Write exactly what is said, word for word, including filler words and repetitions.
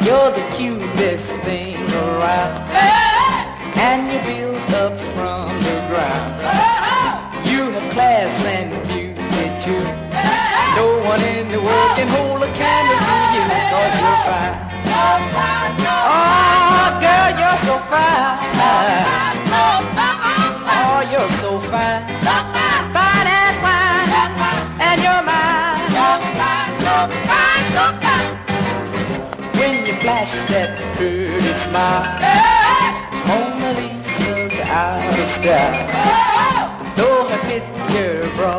You're the cutest thing around, and you built up from the ground. You have class and beauty too. No one in the world can hold a candle to you, 'cause you're fine. Oh, girl, you're so fine. Oh, you're so fine. Fine as wine, and you're mine. When you flash that pretty smile, Mona Lisa's out of style. Though her picture brought